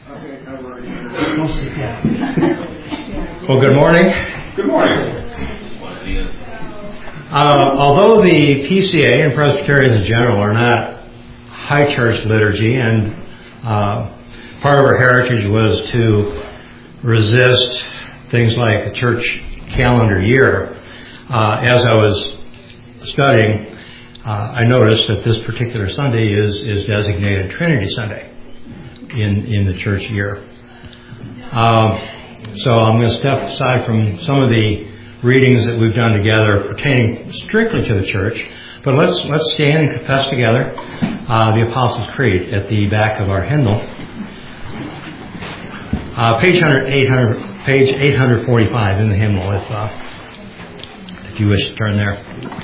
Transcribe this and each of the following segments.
Well, good morning. Good morning. Although the PCA and Presbyterians in general are not high church liturgy, and part of our heritage was to resist things like the church calendar year, as I was studying, I noticed that this particular Sunday is designated Trinity Sunday in the church year. So I'm going to step aside from some of the readings that we've done together pertaining strictly to the church, but let's stand and confess together the Apostles' Creed at the back of our hymnal. Page 845 in the hymnal, if you wish to turn there.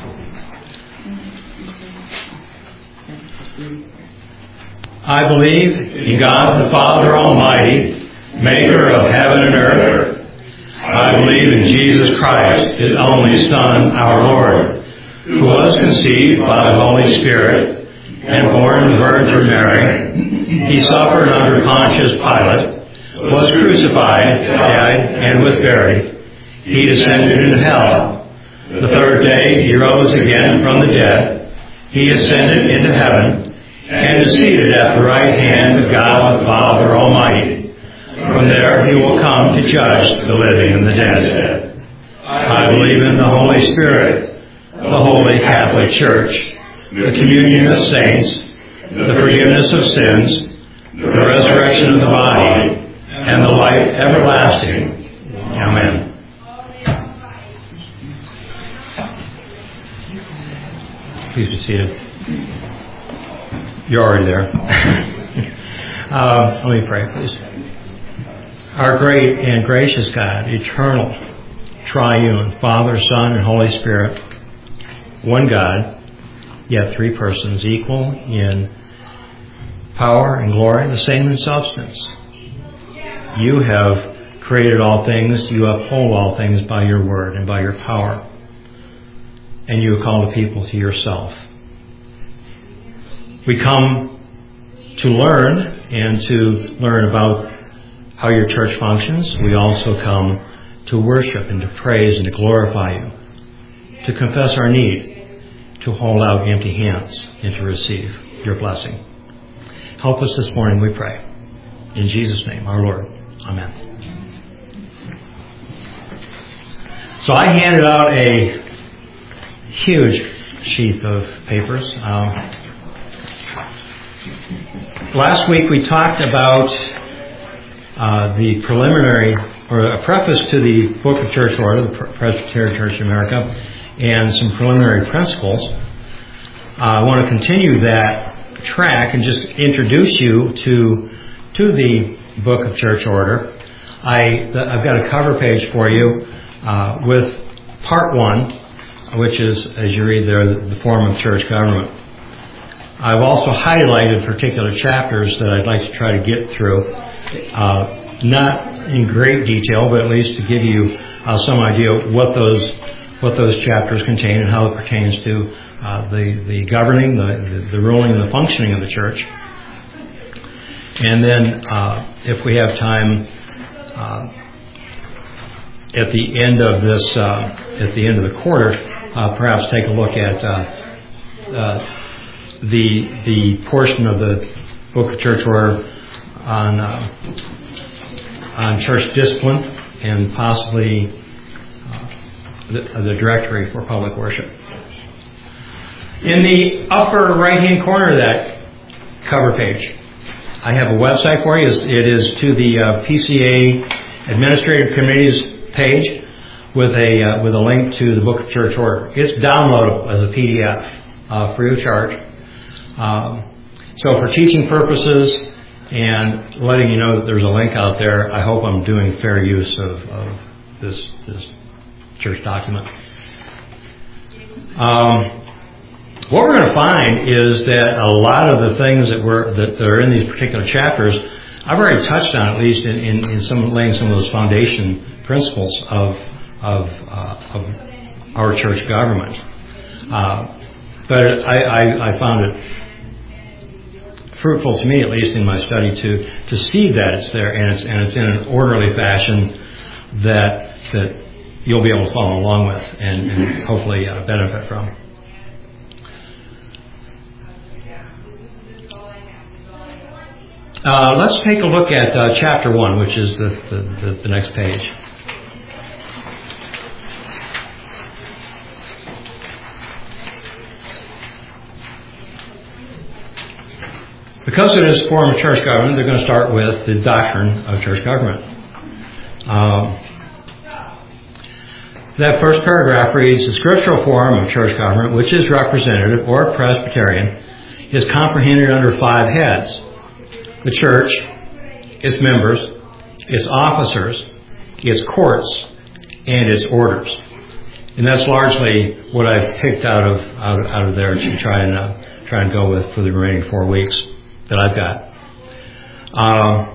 I believe in God the Father Almighty, maker of heaven and earth. I believe in Jesus Christ, His only Son, our Lord, who was conceived by the Holy Spirit and born of the Virgin Mary. He suffered under Pontius Pilate, was crucified, died, and was buried. He descended into hell. The third day He rose again from the dead. He ascended into heaven and is seated at the right hand of God the Father Almighty. From there He will come to judge the living and the dead. I believe in the Holy Spirit, the Holy Catholic Church, the communion of saints, the forgiveness of sins, the resurrection of the body, and the life everlasting. Amen. Please be seated. You're already there. Let me pray, please. Our great and gracious God, eternal, triune, Father, Son, and Holy Spirit, one God, yet three persons, equal in power and glory, the same in substance. You have created all things, you uphold all things by your word and by your power, and you have called the people to yourself. We come to learn and to learn about how your church functions. We also come to worship and to praise and to glorify you, to confess our need, to hold out empty hands and to receive your blessing. Help us this morning, we pray. In Jesus' name, our Lord. Amen. So I handed out a huge sheath of papers. Last week we talked about the preliminary, or a preface to the Book of Church Order, the Presbyterian Church in America, and some preliminary principles. I want to continue that track and just introduce you to the Book of Church Order. I've got a cover page for you with Part 1, which is, as you read there, the form of church government. I've also highlighted particular chapters that I'd like to try to get through, not in great detail, but at least to give you some idea of what those chapters contain and how it pertains to the governing, the ruling, and the functioning of the church. And then, if we have time, at the end of this, at the end of the quarter, perhaps take a look at the portion of the Book of Church Order on church discipline and possibly the directory for public worship. In the upper right-hand corner of that cover page, I have a website for you. It is to the PCA Administrative Committee's page with a link to the Book of Church Order. It's downloadable as a PDF free of charge. So for teaching purposes and letting you know that there's a link out there, I hope I'm doing fair use of this church document. What we're going to find is that a lot of the things that are in these particular chapters, I've already touched on, at least in laying some of those foundation principles of our church government. But I found it fruitful to me, at least in my study, to see that it's there and it's in an orderly fashion that you'll be able to follow along with and hopefully benefit from. Let's take a look at chapter 1, which is the next page. Because it is a form of church government, they're going to start with the doctrine of church government. That first paragraph reads, the scriptural form of church government, which is representative or Presbyterian, is comprehended under 5 heads. The church, its members, its officers, its courts, and its orders. And that's largely what I've picked out of there to try and go with for the remaining 4 weeks that I've got.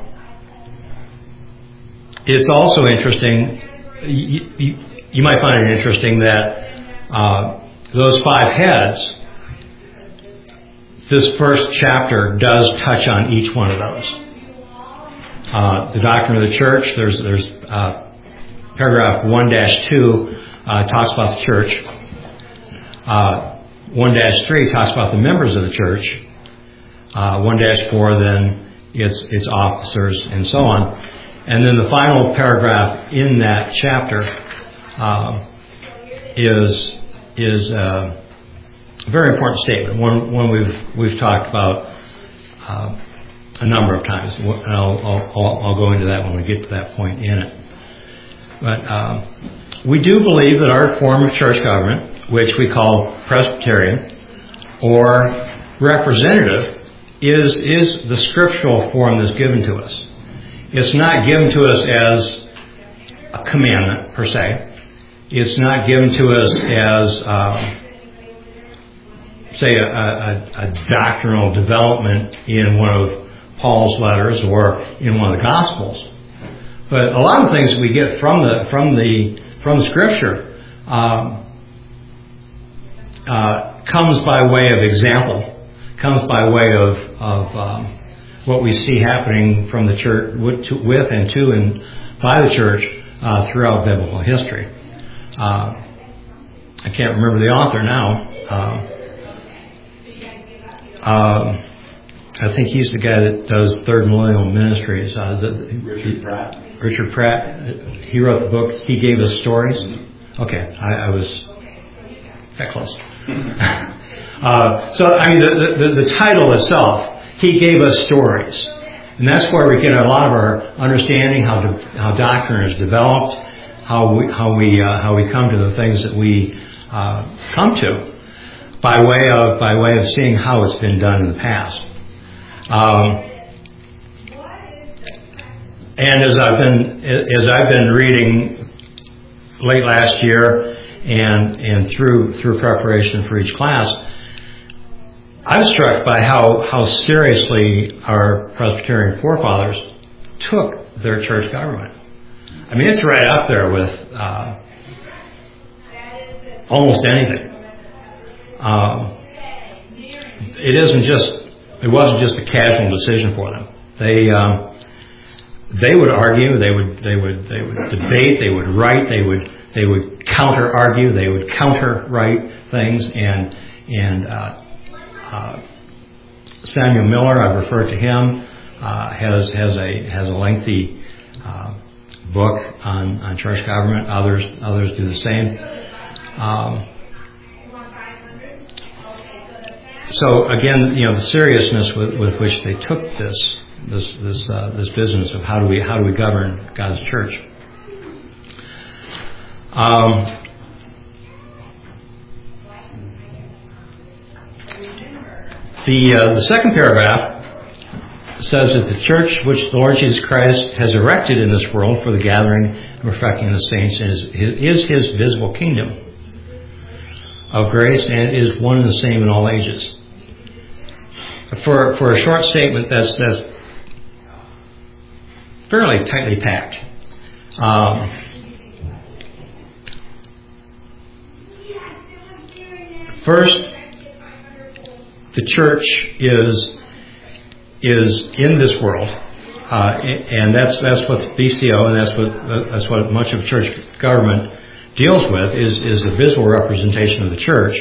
It's also interesting, you might find it interesting that those 5 heads, this first chapter does touch on each one of those. The doctrine of the church, there's paragraph 1-2 talks about the church. 1-3 talks about the members of the church. 1-4 then its officers and so on. And then the final paragraph in that chapter is a very important statement, one we've talked about a number of times. And I'll go into that when we get to that point in it. But we do believe that our form of church government, which we call Presbyterian or representative, is the scriptural form that's given to us. It's not given to us as a commandment per se. It's not given to us as say a doctrinal development in one of Paul's letters or in one of the Gospels. But a lot of things we get from the Scripture comes by way of example, comes by way of what we see happening from the church with and to and by the church throughout biblical history. I can't remember the author now. I think he's the guy that does Third Millennial Ministries. Richard Pratt. He wrote the book. He gave us stories. Okay, I was that close. So I mean, the title itself. He gave us stories, and that's where we get a lot of our understanding how doctrine is developed, how we come to the things that we come to. By way of seeing how it's been done in the past, and as I've been reading late last year and through preparation for each class, I'm struck by how seriously our Presbyterian forefathers took their church government. I mean, it's right up there with almost anything. It wasn't just a casual decision for them. They would argue, they would debate, they would write, they would counter argue, they would counter write things, and Samuel Miller, I've referred to him, has a lengthy book on church government. Others do the same. So again, the seriousness with which they took this business of how do we govern God's church. The second paragraph says that the church which the Lord Jesus Christ has erected in this world for the gathering and perfecting the saints is His visible kingdom of grace, and is one and the same in all ages. For a short statement, that's fairly tightly packed. First, the church is is in this world, and that's what BCO and that's what much of church government deals with is the visible representation of the church.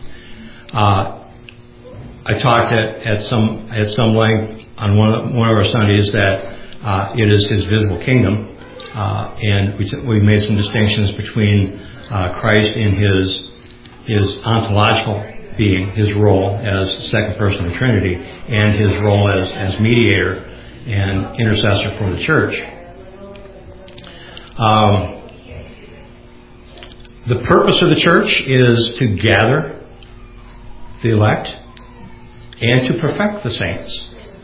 I talked at some length on one of our Sundays that it is His visible kingdom, and we made some distinctions between Christ in His ontological being, His role as second person of the Trinity, and His role as mediator and intercessor for the church. The purpose of the church is to gather the elect and to perfect the saints.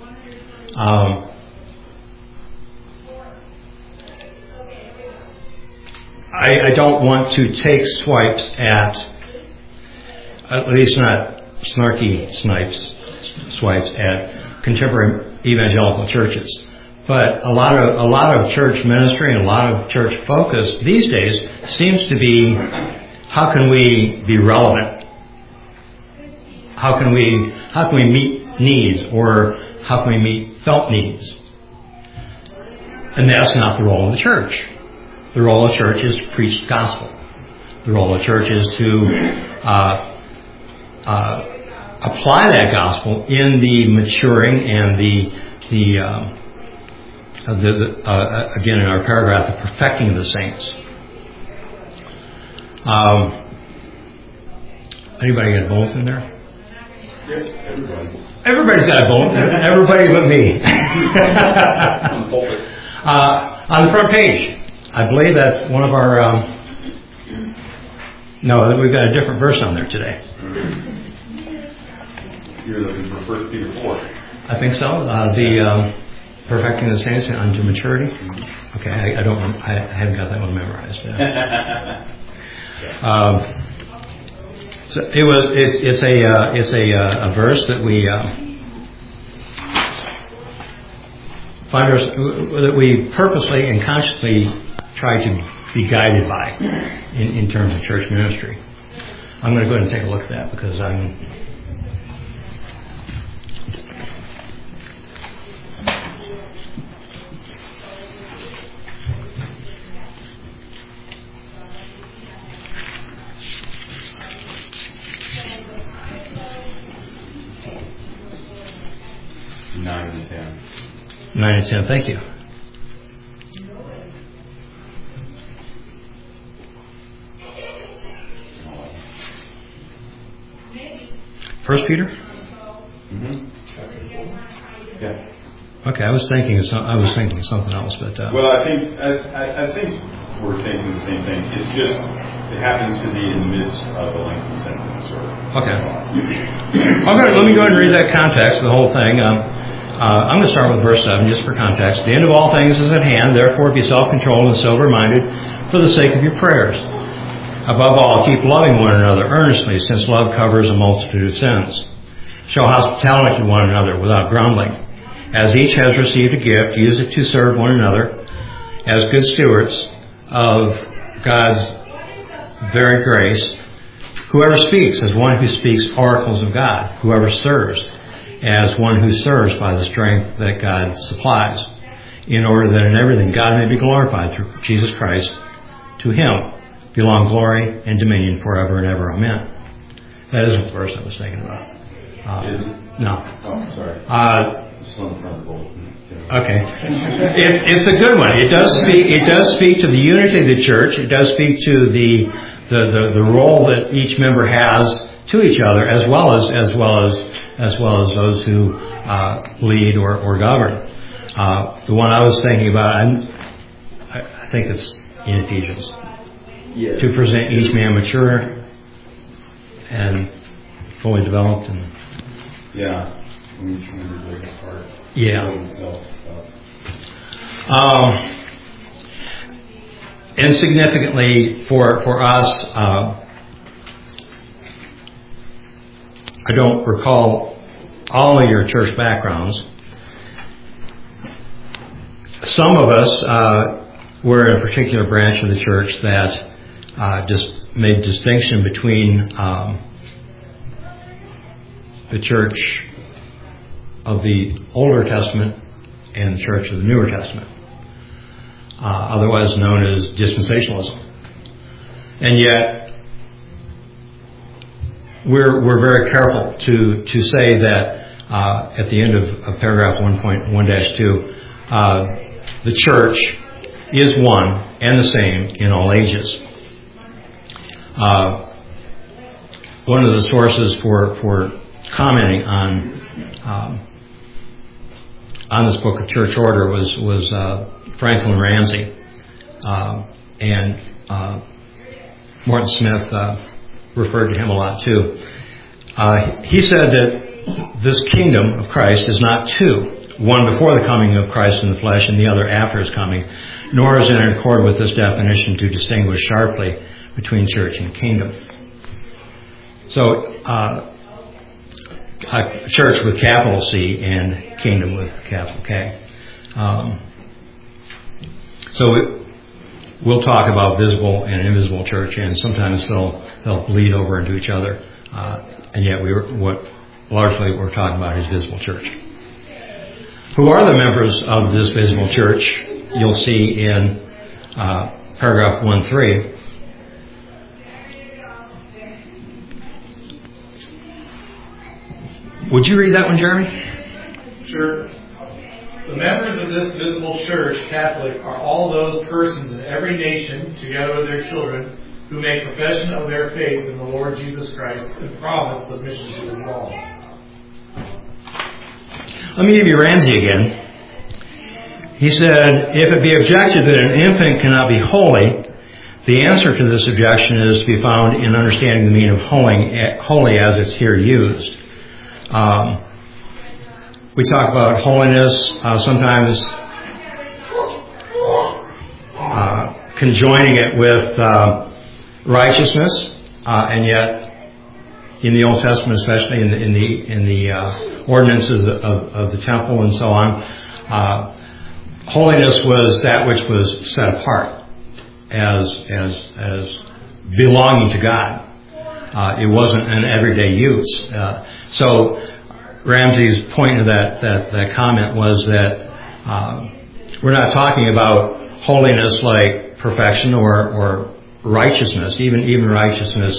I don't want to take swipes at least not snarky swipes at contemporary evangelical churches. But a lot of church ministry and a lot of church focus these days seems to be, how can we be relevant? How can we meet needs, or how can we meet felt needs? And that's not the role of the church. The role of the church is to preach the gospel. The role of the church is to apply that gospel in the maturing and again in our paragraph, the perfecting of the saints. Anybody got both in there? Yes, everybody. Everybody's got a bone. Everybody but me. On the front page, I believe that's one of our. No, we've got a different verse on there today. You're looking for 1 Peter 4. I think so. The perfecting the saints unto maturity. Okay, I haven't got that one memorized. So it's a verse that we that we purposely and consciously try to be guided by in terms of church ministry. I'm going to go ahead and take a look at that because I'm. Nine and 10. 9 and 10, thank you. First Peter? Mm-hmm. Yeah. Okay, I was thinking something else, but well, I think we're thinking the same thing. It's just it happens to be in the midst of a lengthy sentence. Okay. Let me go ahead and read that context, the whole thing. I'm going to start with verse 7, just for context. The end of all things is at hand, therefore be self-controlled and sober-minded for the sake of your prayers. Above all, keep loving one another earnestly, since love covers a multitude of sins. Show hospitality to one another without grumbling. As each has received a gift, use it to serve one another as good stewards of God's very grace. Whoever speaks as one who speaks oracles of God. Whoever serves as one who serves by the strength that God supplies, in order that in everything God may be glorified through Jesus Christ. To Him belong glory and dominion forever and ever. Amen. That isn't the verse I was thinking about. Is it? No. Oh, sorry. It's on the front of the bulletin. Okay. It's a good one. It does speak to the unity of the church. It does speak to the role that each member has to each other, as well as those who lead or govern. The one I was thinking about, I think it's in Ephesians. Yes. To present each man mature and fully developed. And yeah. Each member does his part. Yeah. And significantly for us, I don't recall all of your church backgrounds. Some of us were in a particular branch of the church that just made distinction between the church of the Older Testament and the church of the Newer Testament, otherwise known as dispensationalism. And yet, we're very careful to say that at the end of paragraph 1.1-2, the church is one and the same in all ages. One of the sources for commenting on this book of Church Order was Franklin Ramsey, and Martin Smith referred to him a lot too. He said that this kingdom of Christ is not two, one before the coming of Christ in the flesh and the other after his coming, nor is it in accord with this definition to distinguish sharply between church and kingdom. So, church with capital C and kingdom with capital K. So we'll talk about visible and invisible church, and sometimes they'll bleed over into each other. And yet, largely what we're talking about is visible church. Who are the members of this visible church? You'll see in paragraph 1.3. Would you read that one, Jeremy? Sure. The members of this visible church, Catholic, are all those persons in every nation, together with their children, who make profession of their faith in the Lord Jesus Christ and promise submission to his laws. Let me give you Ramsey again. He said, if it be objected that an infant cannot be holy, the answer to this objection is to be found in understanding the meaning of holy as it's here used. We talk about holiness, sometimes conjoining it with righteousness, and yet in the Old Testament, especially in the ordinances of the temple and so on, holiness was that which was set apart as belonging to God. It wasn't an everyday use. So Ramsey's point of that comment was that we're not talking about holiness like perfection or righteousness, even righteousness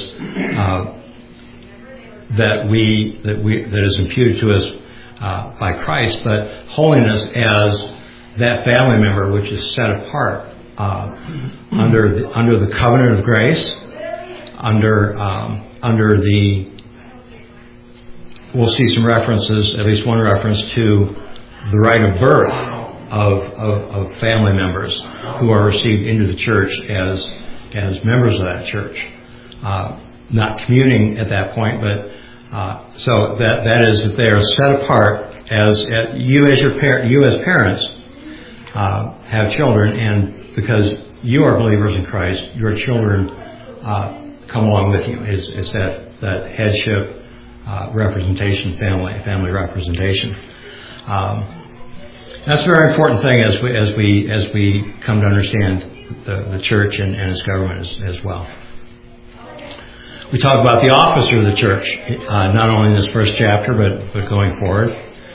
that is imputed to us by Christ, but holiness as that family member which is set apart under the covenant of grace, under the. We'll see some references, at least one reference to the right of birth of family members who are received into the church as members of that church, not communing at that point, but so that is that they are set apart as you as parents have children, and because you are believers in Christ, your children come along with you. It's that headship. Representation, family representation. That's a very important thing as we come to understand the church and its government as well. We talk about the officer of the church, not only in this first chapter, but going forward.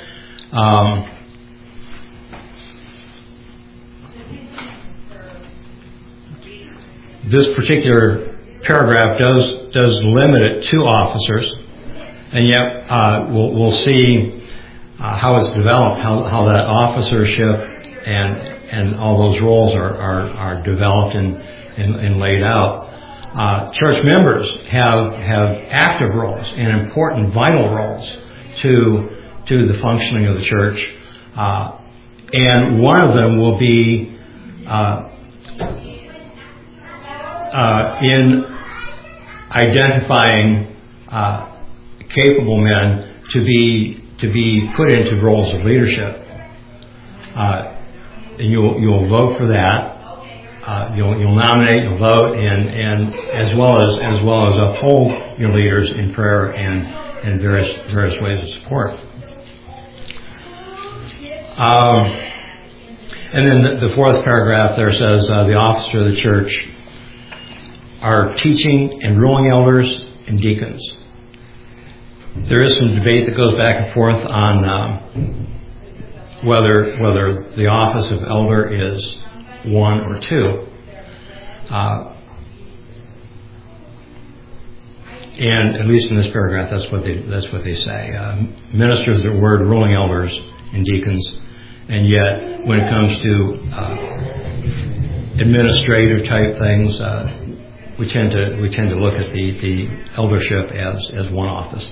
This particular paragraph does limit it to officers. And yet, we'll see how it's developed, how that officership and all those roles are developed and laid out. Church members have active roles and important, vital roles to the functioning of the church, and one of them will be in identifying. Capable men to be put into roles of leadership, and you'll vote for that. You'll nominate, you'll vote, and as well as uphold your leaders in prayer and various ways of support. And then the fourth paragraph there says the officer of the church are teaching and ruling elders and deacons. There is some debate that goes back and forth on whether the office of elder is 1 or 2. And at least in this paragraph, that's what they say. Ministers are the word, ruling elders and deacons, and yet when it comes to administrative type things, we tend to look at the eldership as one office.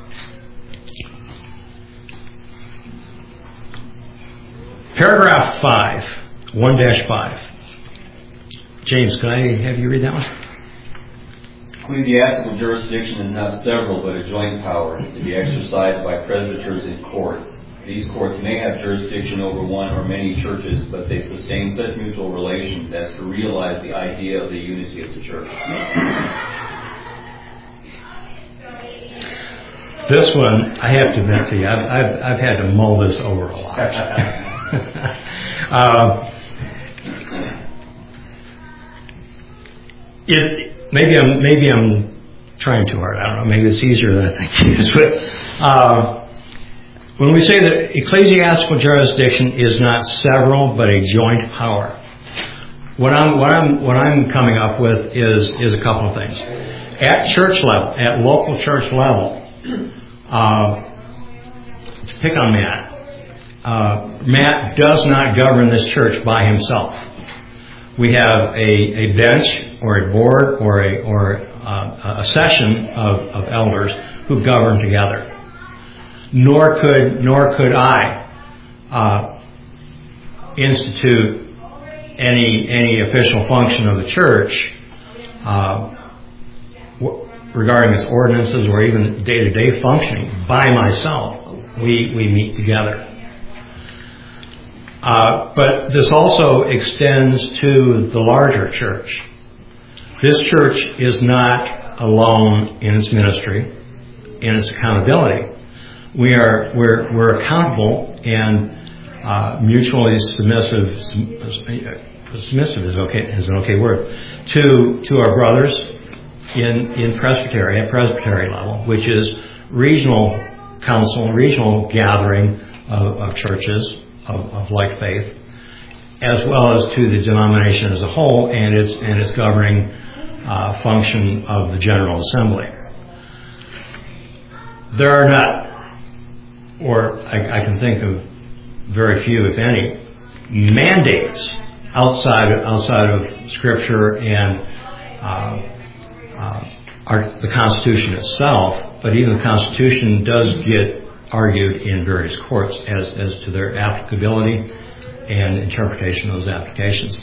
Paragraph 5, 1-5. James, can I have you read that one? Ecclesiastical jurisdiction is not several, but a joint power to be exercised by presbyters in courts. These courts may have jurisdiction over one or many churches, but they sustain such mutual relations as to realize the idea of the unity of the church. This one, I have to admit to you, I've had to mull this over a lot. Maybe I'm trying too hard. I don't know. Maybe it's easier than I think it is. But when we say that ecclesiastical jurisdiction is not several but a joint power, what I'm coming up with is a couple of things. At church level, at local church level, to pick on Matt. Matt does not govern this church by himself. We have a bench or a board or a session of elders who govern together. Nor could I institute any official function of the church regarding its ordinances or even day-to-day functioning by myself. We meet together. But this also extends to the larger church. This church is not alone in its ministry, in its accountability. We're accountable and mutually submissive. Submissive is an okay word to our brothers in presbytery at presbytery level, which is regional council, regional gathering of churches of like faith, as well as to the denomination as a whole and its governing function of the General Assembly. There are not, or I can think of very few, if any, mandates outside of Scripture and the Constitution itself. But even the Constitution does get argued in various courts as to their applicability and interpretation of those applications.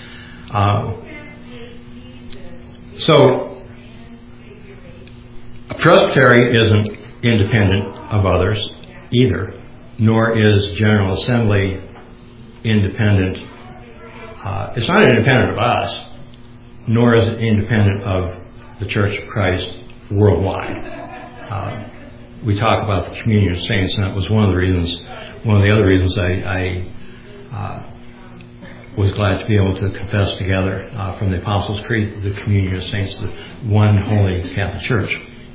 So a presbytery isn't independent of others either, nor is General Assembly independent. It's not independent of us, nor is it independent of the Church of Christ worldwide. We talk about the communion of saints, and that was one of the other reasons I was glad to be able to confess together from the Apostles' Creed the communion of saints, the one holy Catholic Church.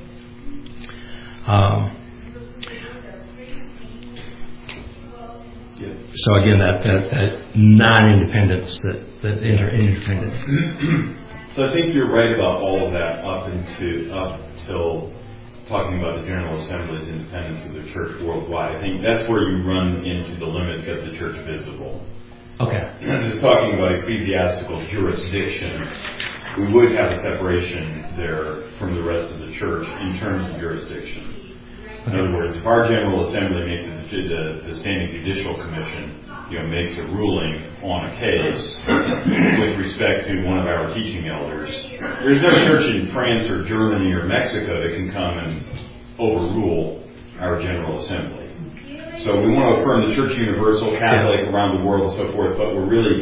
So again, that non-independence, that interdependent. So I think you're right about all of that up till talking about the General Assembly's independence of the church worldwide. I think that's where you run into the limits of the church visible. Okay. As it's talking about ecclesiastical jurisdiction, we would have a separation there from the rest of the church in terms of jurisdiction. In other words, if our General Assembly makes the Standing Judicial Commission, makes a ruling on a case with respect to one of our teaching elders, there's no church in France or Germany or Mexico that can come and overrule our General Assembly. So we want to affirm the Church Universal, Catholic, around the world and so forth, but we're really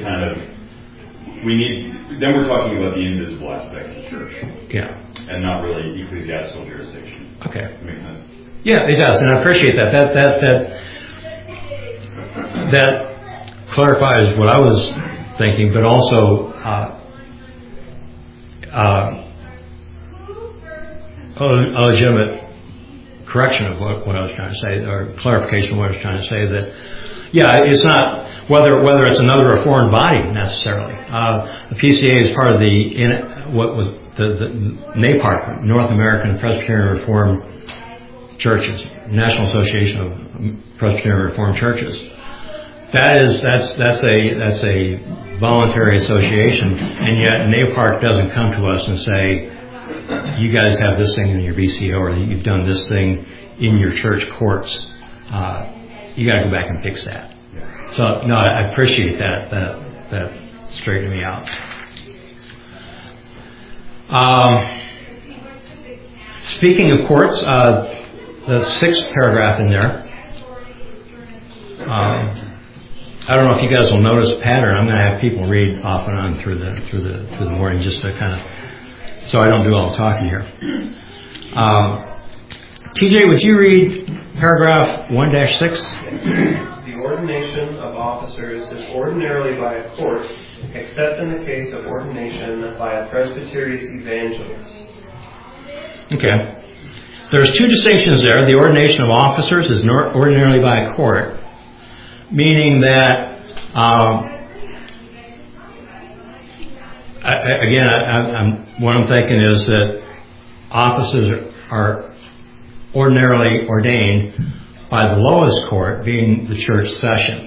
then we're talking about the invisible aspect of the church. Yeah. And not really ecclesiastical jurisdiction. Okay. That makes sense? Yeah, it does, and I appreciate that. That clarifies what I was thinking, but also a legitimate correction of what I was trying to say, or clarification of what I was trying to say, that, yeah, it's not whether it's another Reformed body necessarily. The PCA is part of the NAPARC, North American Presbyterian Reformed Churches, National Association of Presbyterian Reformed Churches. That's a voluntary association, and yet NAPARC doesn't come to us and say, you guys have this thing in your BCO, or you've done this thing in your church courts. You got to go back and fix that. So no, I appreciate that straightened me out. Speaking of courts, the 6th paragraph in there. I don't know if you guys will notice a pattern. I'm going to have people read off and on through the morning, just to kind of, so I don't do all the talking here. TJ, would you read paragraph 1-6? The ordination of officers is ordinarily by a court, except in the case of ordination by a presbyterius evangelist. Okay. There's 2 distinctions there. The ordination of officers is ordinarily by a court, meaning that, what I'm thinking is that offices are ordinarily ordained by the lowest court, being the church session.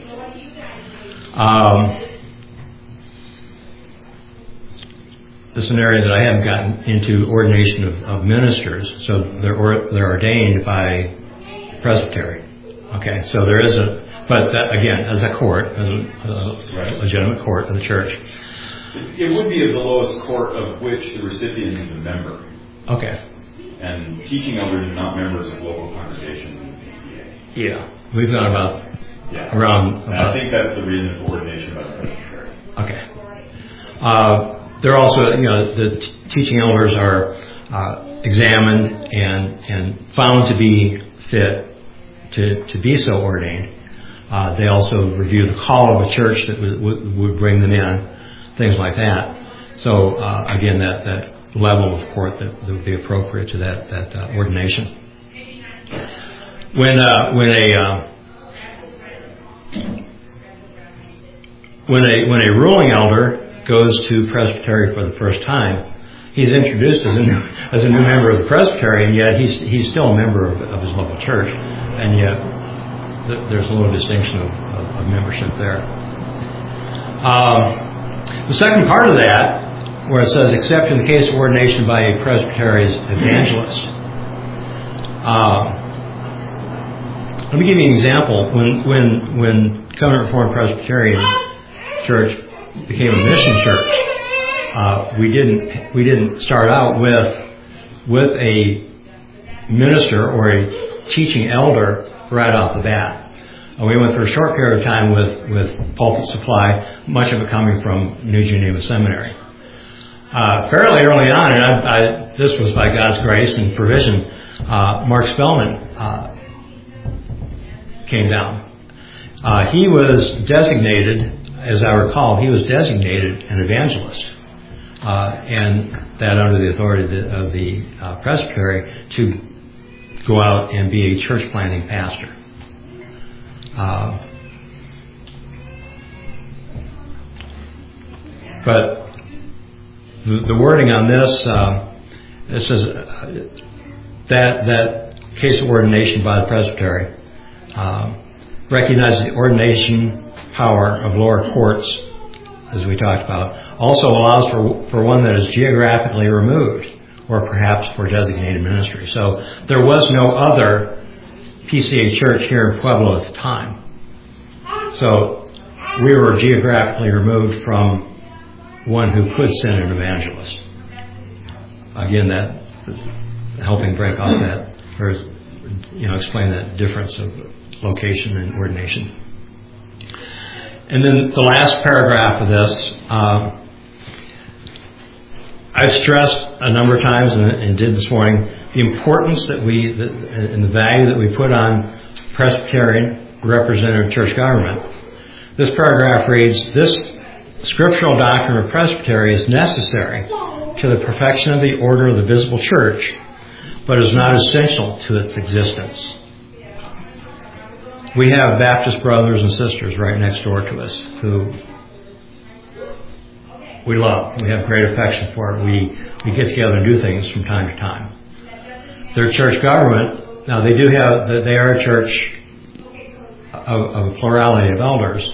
This is an area that I haven't gotten into, ordination of ministers. So they're ordained by presbytery. Okay, so there is but that, again, as a court, as a legitimate court of the church. It would be of the lowest court of which the recipient is a member. Okay. And teaching elders are not members of local congregations in the PCA. Yeah, we've got around. I think that's the reason for ordination by the presbytery. Okay. They're also, the teaching elders are examined and found to be fit to be so ordained. They also review the call of a church that would bring them in, things like that. So again, that level of court that would be appropriate to that ordination. When a ruling elder goes to presbytery for the first time, he's introduced as a new member of the presbytery, and yet he's still a member of his local church, and yet there's a little distinction of membership there. The second part of that, where it says, except in the case of ordination by a presbyterian evangelist. Let me give you an example. When Covenant Reformed Presbyterian Church became a mission church, we didn't start out with a minister or a teaching elder right off the bat. We went for a short period of time with pulpit supply, much of it coming from New Geneva Seminary. Fairly early on, and this was by God's grace and provision, Mark Spellman came down. He was designated, as I recall, an evangelist, and that under the authority of the presbytery to go out and be a church planting pastor. But the wording on this, it says that case of ordination by the presbytery recognizes the ordination power of lower courts, as we talked about, also allows for one that is geographically removed, or perhaps for designated ministry. So there was no other PCA church here in Pueblo at the time. So we were geographically removed from one who could send an evangelist. Again, that helping break off that, or explain that difference of location and ordination. And then the last paragraph of this, I've stressed a number of times and did this morning, the importance and the value that we put on Presbyterian representative church government. This paragraph reads, this scriptural doctrine of presbytery is necessary to the perfection of the order of the visible church, but is not essential to its existence. We have Baptist brothers and sisters right next door to us who we love. We have great affection for it. We get together and do things from time to time. Their church government, now they are a church of a plurality of elders.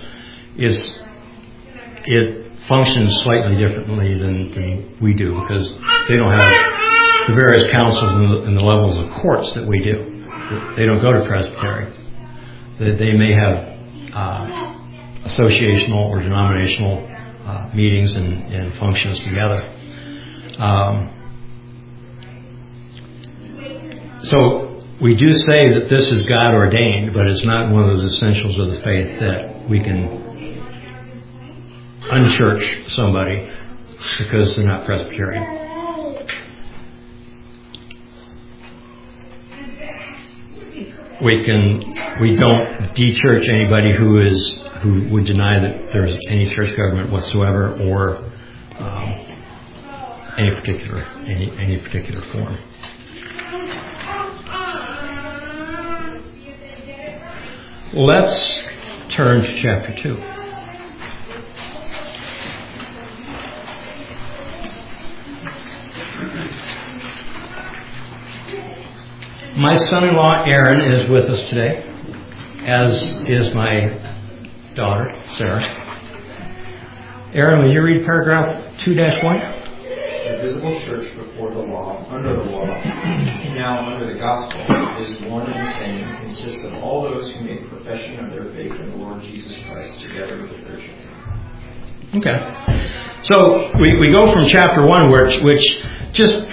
It functions slightly differently than we do because they don't have the various councils and the levels of courts that we do. They don't go to presbytery. They may have associational or denominational meetings and functions together. So we do say that this is God ordained, but it's not one of those essentials of the faith that we can unchurch somebody because they're not Presbyterian. We don't de-church anybody who would deny that there's any church government whatsoever or any particular form. Let's turn to chapter 2. My son-in-law Aaron is with us today, as is my daughter, Sarah. Aaron, will you read paragraph 2-1? The visible church before the law, under the law, now under the gospel, is one and the same, and consists of all those who make profession of their faith in the Lord Jesus Christ together with their children. Okay. So we go from chapter 1, which just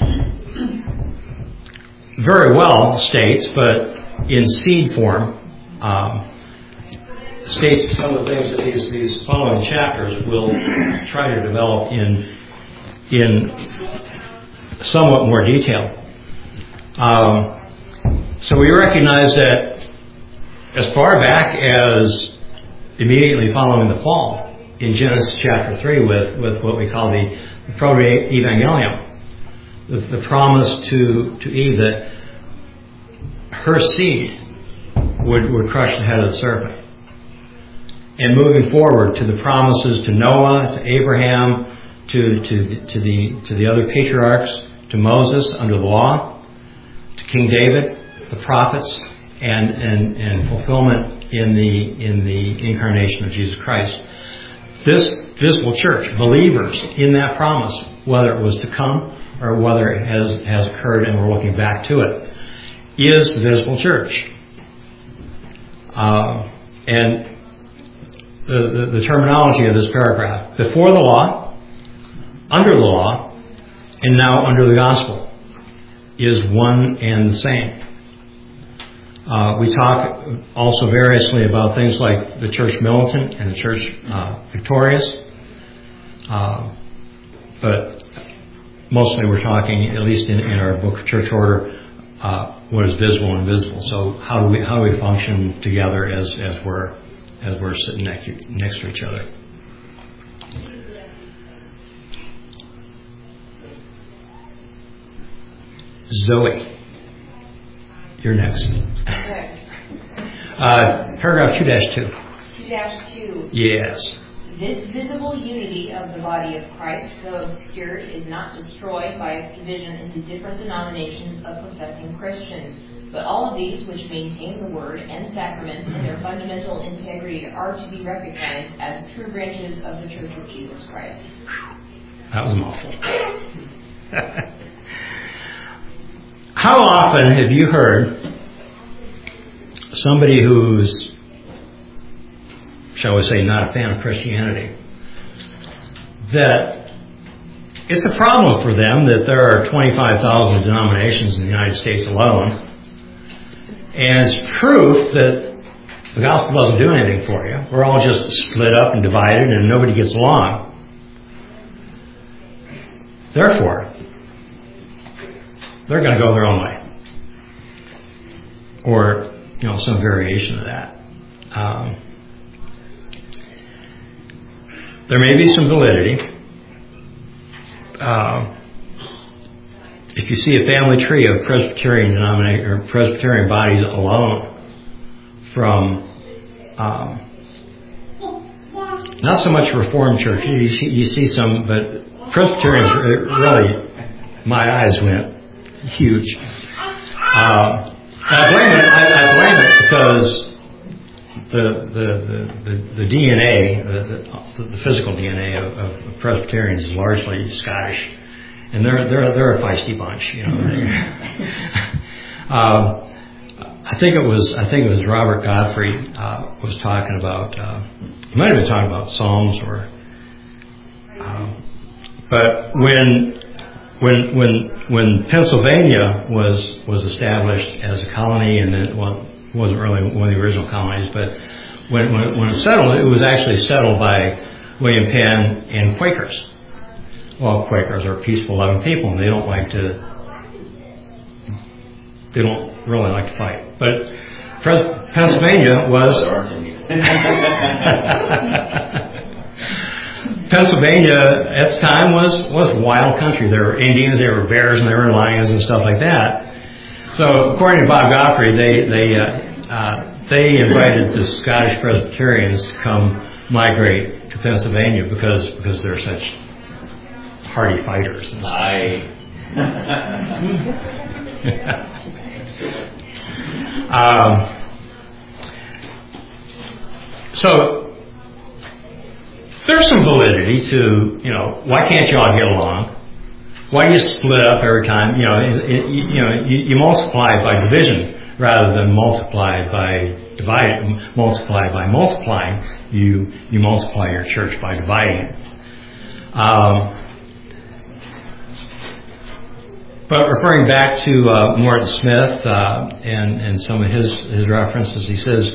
very well states, but in seed form, states some of the things that these following chapters will try to develop in somewhat more detail. So we recognize that as far back as immediately following the fall, in Genesis chapter 3, with what we call the proto-evangelium, the promise to Eve that her seed would crush the head of the serpent. And moving forward to the promises to Noah, to Abraham, to the other patriarchs, to Moses under the law, to King David, the prophets, and fulfillment in the incarnation of Jesus Christ. This visible church, believers in that promise, whether it was to come or whether it has occurred and we're looking back to it, is the visible church. And the terminology of this paragraph: before the law, under the law, and now under the gospel, is one and the same. We talk also variously about things like the church militant and the church victorious, but mostly we're talking, at least in our book of church order, what is visible and invisible. So how do we function together as we're sitting next to each other? Zoe, you're next. Okay. Paragraph 2-2. 2-2. Yes. This visible unity of the body of Christ, though obscured, is not destroyed by its division into different denominations of professing Christians. But all of these, which maintain the word and sacraments in their fundamental integrity, are to be recognized as true branches of the Church of Jesus Christ. That was a mouthful. How often have you heard somebody who's, shall we say, not a fan of Christianity, that it's a problem for them that there are 25,000 denominations in the United States alone, and it's proof that the gospel doesn't do anything for you. We're all just split up and divided and nobody gets along. Therefore, they're going to go their own way. Or, some variation of that. There may be some validity if you see a family tree of Presbyterian denomination or Presbyterian bodies alone, from not so much Reformed churches, you see some, but Presbyterians really, my eyes went huge. I blame it because the DNA, the physical DNA of Presbyterians is largely Scottish, and they're a feisty bunch, you know. I think it was Robert Godfrey was talking about. He might have been talking about Psalms, or. But when Pennsylvania was established as a colony, and then, well, it wasn't really one of the original colonies, but when it settled, it was actually settled by William Penn and Quakers. Well, Quakers are peaceful, loving people, and they don't really like to fight. But Pennsylvania was Pennsylvania at the time was wild country. There were Indians, there were bears, and there were lions and stuff like that. So, according to Bob Godfrey, they invited the Scottish Presbyterians to come migrate to Pennsylvania because they're such hardy fighters. And so there's some validity to, why can't you all get along? Why do you split up every time? You multiply by division rather than multiply by dividing. Multiply by multiplying. You multiply your church by dividing it. But referring back to Morton Smith and some of his references, he says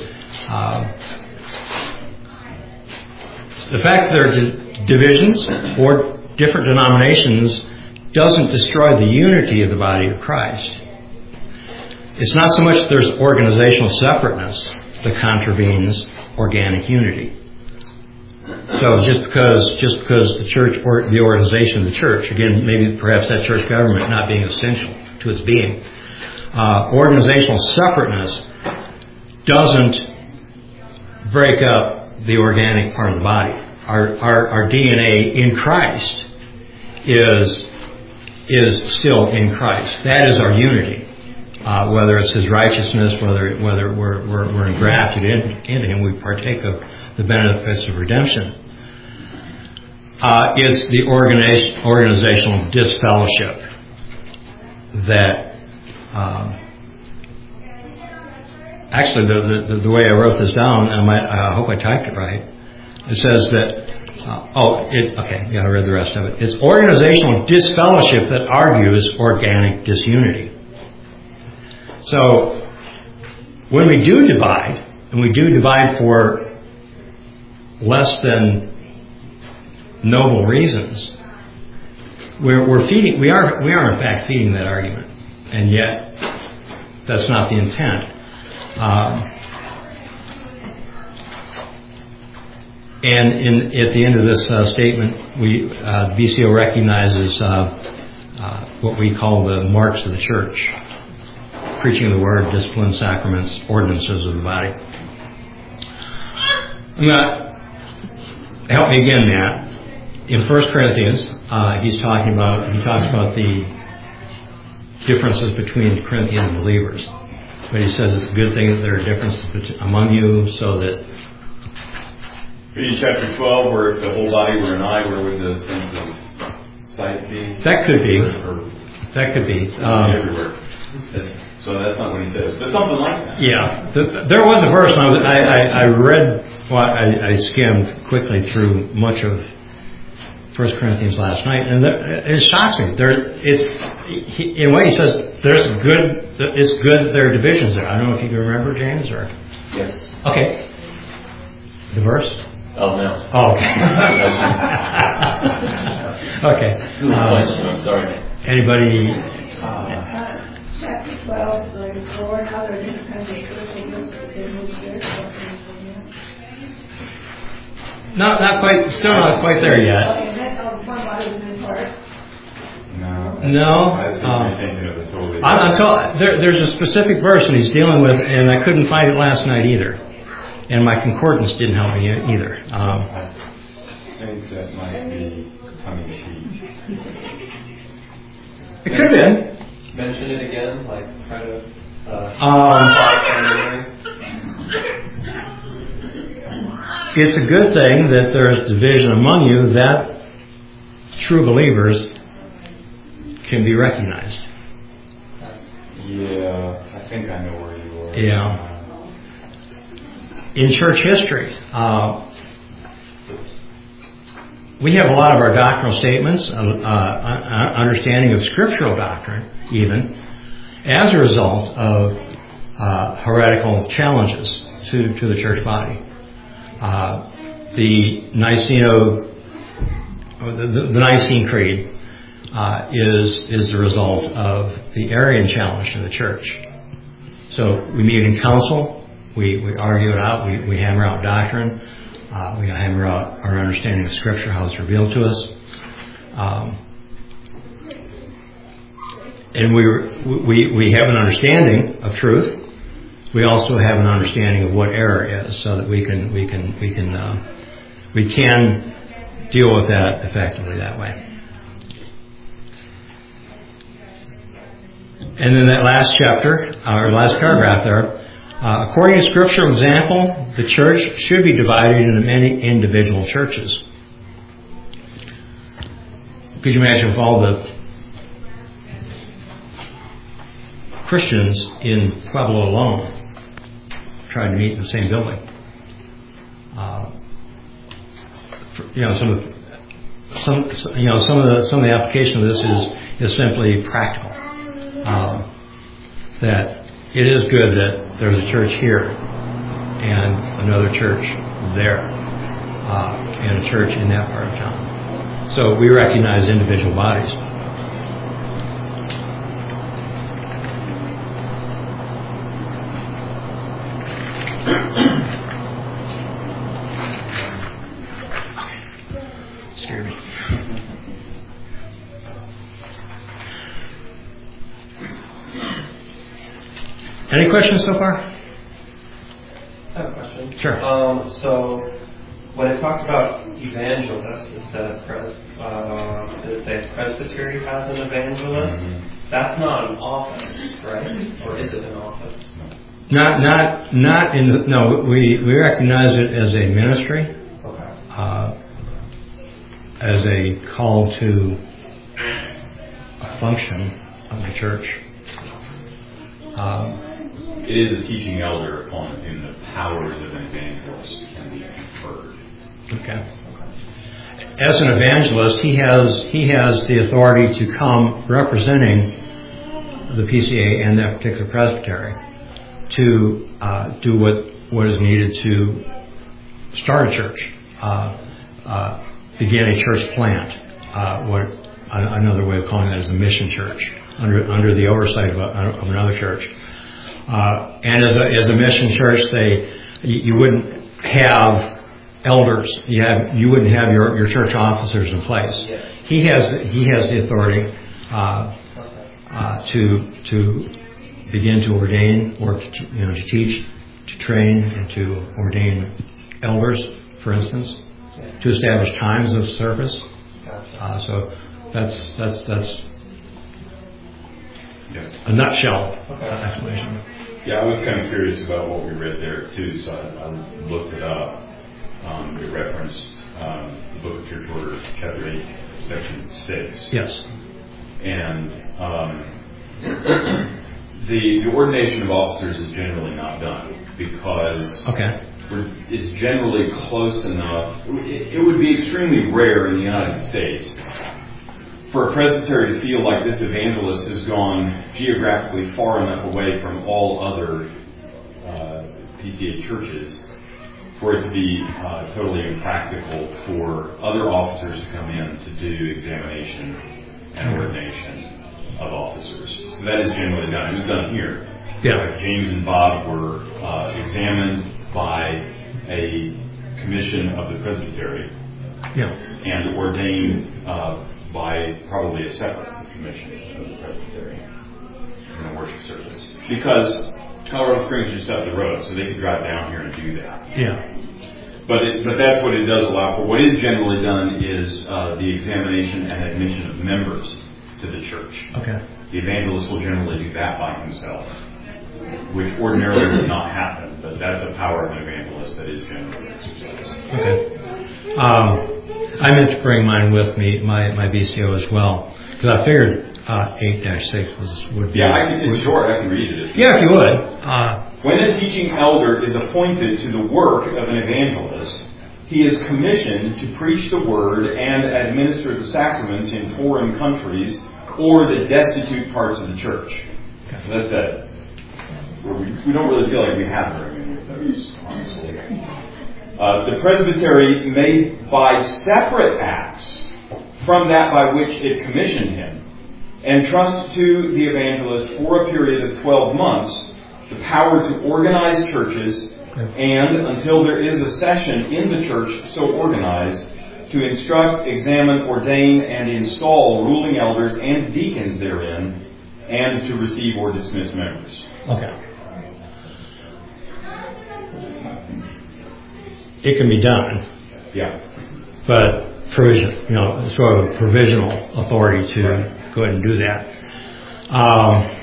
the fact that there are divisions or different denominations doesn't destroy the unity of the body of Christ. It's not so much that there's organizational separateness that contravenes organic unity. So just because the church or the organization of the church, again, maybe perhaps that church government not being essential to its being, organizational separateness doesn't break up the organic part of the body. Our DNA in Christ is still in Christ. That is our unity. Whether it's His righteousness, whether we're engrafted into Him, we partake of the benefits of redemption. It's the organizational disfellowship that. Actually, the way I wrote this down, and I hope I typed it right. It says that. I read the rest of it. It's organizational disfellowship that argues organic disunity. So, when we do divide, and we do divide for less than noble reasons, we are in fact feeding that argument, and yet that's not the intent. And at the end of this statement, BCO recognizes what we call the marks of the church: preaching the word, discipline, sacraments, ordinances of the body. Help me again, Matt. In 1 Corinthians, he talks about the differences between Corinthian believers. But he says it's a good thing that there are differences among you, so that. In chapter 12, where if the whole body were an eye, where would the sense of sight be? That could be. Everywhere. So that's not what he says, but something like that. Yeah, there was a verse. I read. Well, I skimmed quickly through much of 1 Corinthians last night, and it shocks me. In a way, he says there's good. It's good there are divisions there. I don't know if you can remember, James, or Yes. Okay. The verse. Oh, no. Oh, okay. Okay. I'm sorry. Anybody? Chapter 12, the Lord, how they're different kinds of churches in His church. Not quite. Still not quite there yet. Okay, that's all one body in parts. No. No. I think you're thinking of a totally... There's a specific verse that he's dealing with, and I couldn't find it last night either. And my concordance didn't help me either. I think that might be tongue in cheek. It could have been. Mention it again, like try to... It's a good thing that there's division among you, that true believers can be recognized. Yeah, I think I know where you are. Yeah. In church history, we have a lot of our doctrinal statements, understanding of scriptural doctrine, even, as a result of heretical challenges to the church body. The Nicene Creed is the result of the Arian challenge to the church. So we meet in council, we argue it out, we hammer out doctrine, we hammer out our understanding of Scripture, how it's revealed to us. And we have an understanding of truth. We also have an understanding of what error is, so that we can deal with that effectively that way. And then that last chapter, or last paragraph there, according to scriptural example, the church should be divided into many individual churches. Could you imagine if all the Christians in Pueblo alone tried to meet in the same building? Some of the application of this is simply practical. That it is good that there's a church here and another church there, and a church in that part of town. So we recognize individual bodies. Excuse me. Any questions so far? I have a question. Sure. So, when it talked about evangelists instead of presbytery has an evangelist, that's not an office, right? Or is it an office? Not in the, no. We recognize it as a ministry, Okay. as a call to a function of the church. It is a teaching elder upon whom the powers of an evangelist can be conferred. Okay. As an evangelist, he has the authority to come representing the PCA and that particular presbytery to do what is needed to start a church, begin a church plant. What another way of calling that is a mission church under the oversight of another church. And as a mission church, you wouldn't have elders. You wouldn't have your church officers in place. Yes. He has the authority to begin to ordain, or to teach, to train, and to ordain elders, for instance, to establish times of service. So that's a nutshell explanation. Yeah, I was kind of curious about what we read there too, so I looked it up. It referenced the Book of Church Order, chapter 8, section 6. Yes. And the ordination of officers is generally not done because it's generally close enough. It would be extremely rare in the United States for a presbytery to feel like this evangelist has gone geographically far enough away from all other PCA churches for it to be totally impractical for other officers to come in to do examination and ordination of officers. So that is generally done. It was done here. Yeah. James and Bob were examined by a commission of the presbytery and ordained by probably a separate commission of the Presbytery in the worship service. Because Colorado Springs is just up the road, so they could drive down here and do that. Yeah. But that's what it does allow for. What is generally done is the examination and admission of members to the church. Okay. The evangelist will generally do that by himself, which ordinarily would not happen, but that's a power of an evangelist that is generally exercised. Okay. I meant to bring mine with me, my BCO as well, because I figured 8-6 would be... Yeah, it's short. I can read it. Yeah, if you would. When a teaching elder is appointed to the work of an evangelist, he is commissioned to preach the word and administer the sacraments in foreign countries or the destitute parts of the church. So that's it. We don't really feel like we have very many of those, honestly. The presbytery may, by separate acts from that by which it commissioned him, entrust to the evangelist for a period of 12 months the power to organize churches and, until there is a session in the church so organized, to instruct, examine, ordain, and install ruling elders and deacons therein, and to receive or dismiss members. Okay. It can be done. Yeah. But provision, sort of a provisional authority to go ahead and do that.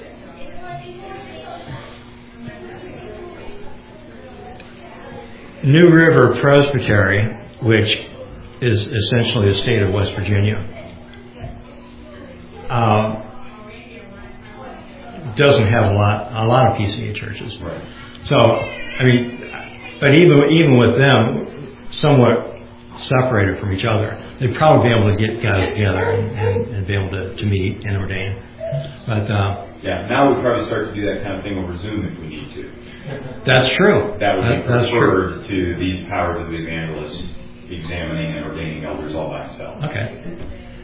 New River Presbytery, which is essentially the state of West Virginia, doesn't have a lot of PCA churches. Right. So, but even with them, somewhat separated from each other, they'd probably be able to get guys together and be able to meet and ordain. But now we probably start to do that kind of thing over Zoom if we need to. That's true. That would be preferred to these powers of the evangelist examining and ordaining elders all by himself. Okay.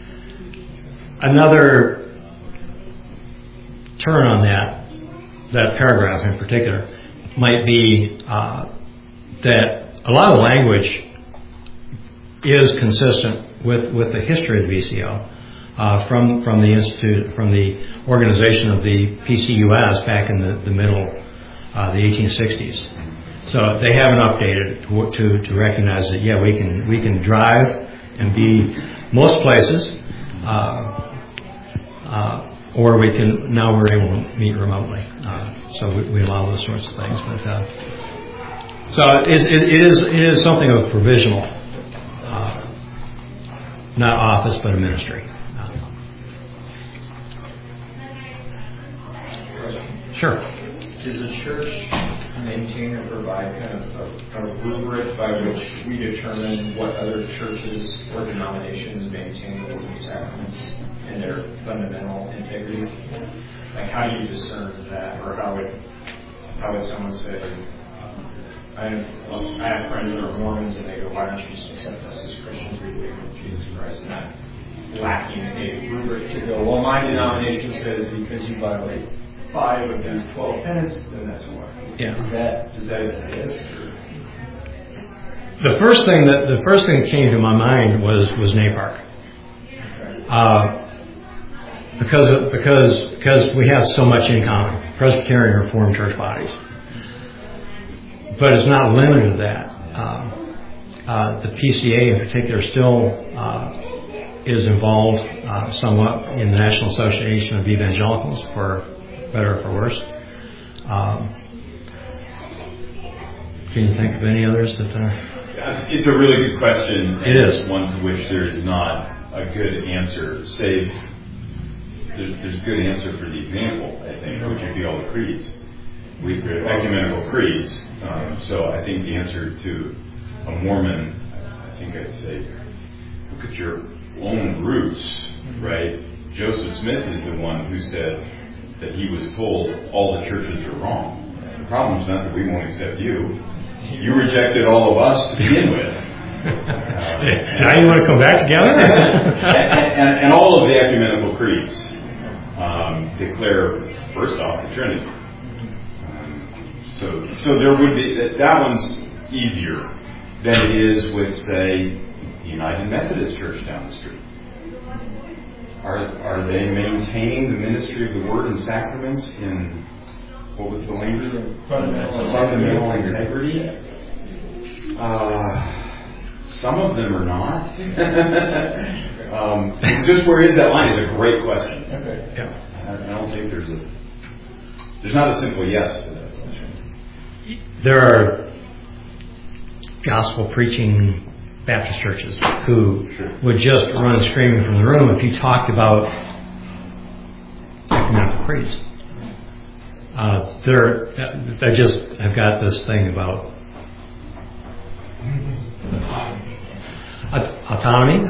Another turn on that paragraph in particular might be that a lot of language is consistent with the history of the VCO from the institute, from the organization of the PCUS back in the middle, the 1860s. So they haven't updated to recognize that we can drive and be most places, or we're able to meet remotely. So we allow those sorts of things. But so it is something of a provisional, not office but a ministry. Sure. Does the church maintain or provide kind of a rubric by which we determine what other churches or denominations maintain the holy sacraments and their fundamental integrity? Like, how do you discern that, or how would someone say, I have friends that are Mormons, and they go, why don't you just accept us as Christians? We believe in Jesus Christ, not lacking a rubric to go, well, my denomination says because you violate 5 of these 12 tenets, then that's why. Yeah. Does that exist? The first thing that came to my mind was NAPARC. Because we have so much in common, Presbyterian and Reformed church bodies. But it's not limited to that. The PCA in particular still is involved somewhat in the National Association of Evangelicals, for better or for worse. Can you think of any others that? It's a really good question. It is one to which there is not a good answer. Save there's a good answer for the example, I think, which would be all the creeds. We've got ecumenical creeds. So I think the answer to a Mormon, I think I'd say, look at your own roots, right? Joseph Smith is the one who said that he was told all the churches are wrong. The problem is not that we won't accept you. You rejected all of us to begin with. Now you want to come back together? and all of the ecumenical creeds declare, first off, the Trinity. So there would be, that one's easier than it is with, say, the United Methodist Church down the street. Are they maintaining the ministry of the Word and sacraments in, what was the language? Fundamental integrity? Some of them are not. Just where is that line is a great question. Okay. Yeah. I don't think there's not a simple yes to that question. There are gospel preaching Baptist churches who would just run screaming from the room if you talked about ecumenical creeds. They just have got this thing about autonomy,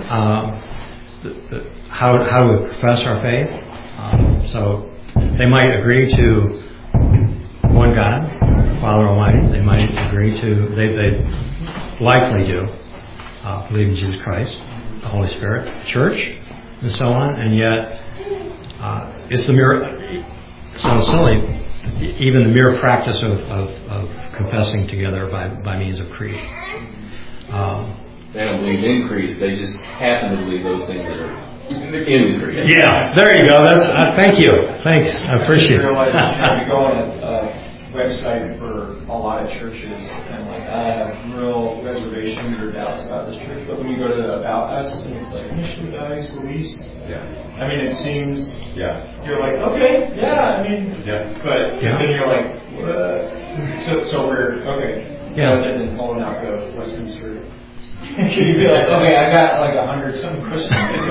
how we profess our faith. So they might agree to one God, Father Almighty. They might agree to, they likely do, believe in Jesus Christ, the Holy Spirit, the Church, and so on. And yet, it's the mere, it sounds silly, even the mere practice of confessing together by means of creed. They don't believe in creeds. They just happen to believe those things that are in the creed. Yeah, there you go. That's thank you. Thanks. I appreciate it. You realize, you go on a website for a lot of churches, and like I have real reservations or doubts about this church. But when you go to the About Us, and it's like mission, values, beliefs. Yeah. I mean, it seems. Yeah. You're like, okay, yeah. I mean. Yeah. But then you're like, what? So we're okay. Yeah. Rather than pulling out the Westminster. Can you be like, okay, I got like 100-some questions.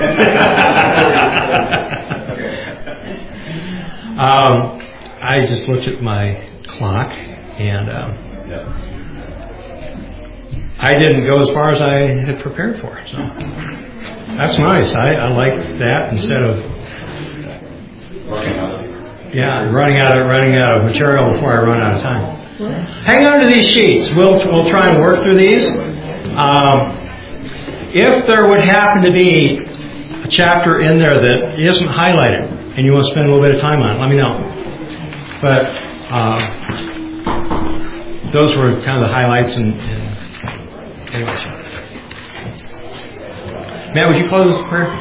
I just looked at my clock, and I didn't go as far as I had prepared for. So that's nice. I like that instead of running out of material before I run out of time. Hang on to these sheets. We'll try and work through these. If there would happen to be a chapter in there that isn't highlighted and you want to spend a little bit of time on it, let me know. But those were kind of the highlights. Anyway. Matt, would you close this prayer?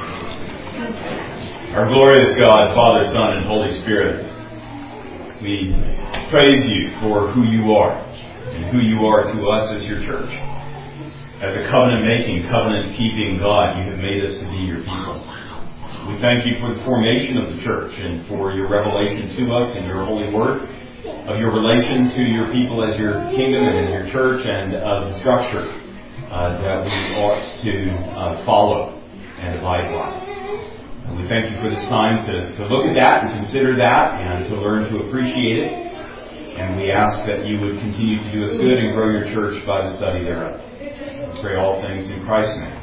Our glorious God, Father, Son, and Holy Spirit, we praise you for who you are and who you are to us as your church. As a covenant-making, covenant-keeping God, you have made us to be your people. We thank you for the formation of the church and for your revelation to us in your holy word, of your relation to your people as your kingdom and as your church, and of the structure that we ought to follow and abide by. And we thank you for this time to look at that and consider that and to learn to appreciate it. And we ask that you would continue to do us good and grow your church by the study thereof. We pray all things in Christ's name.